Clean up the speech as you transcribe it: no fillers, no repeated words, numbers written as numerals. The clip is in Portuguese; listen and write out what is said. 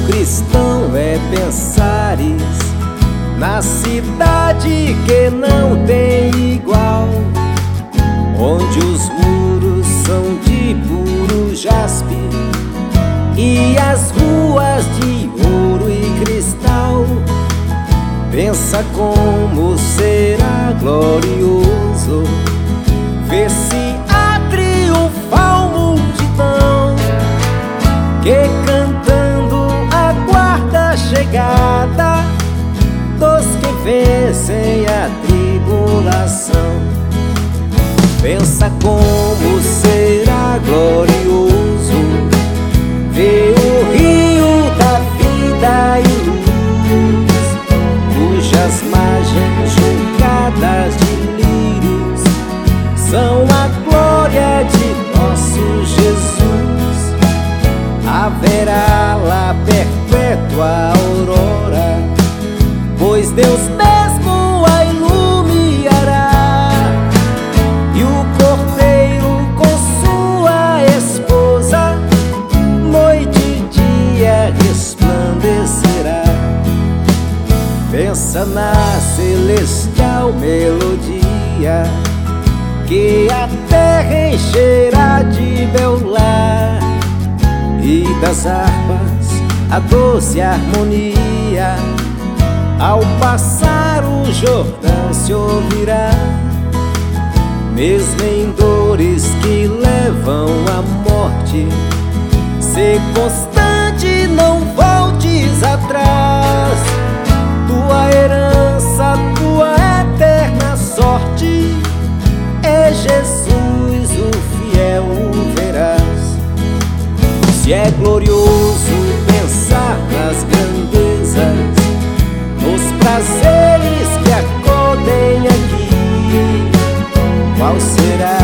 cristão é pensares na cidade que não tem igual, onde os muros são de puro jaspe e as ruas de ouro e cristal. Pensa como será glorioso ver-se a triunfal multidão que cantando aguarda a chegada dos que vencem a tribulação. Pensa como será glorioso ver o rio da vida e luz, cujas margens juncadas de lírios são a glória de nosso Jesus. Haverá lá perpétua aurora, pois Deus mesmo a iluminará, e o cordeiro com sua esposa noite e dia resplandecerá. Pensa na celestial melodia que a terra encherá de bel lar, e das harpas a doce harmonia ao passar o Jordão se ouvirá. Mesmo em dores que levam à morte, ser constante, não voltes atrás. Tua herança, tua eterna sorte é Jesus, o fiel o verás. Se é glorioso pensar nas grandezas, nos prazeres que acodem aqui, qual será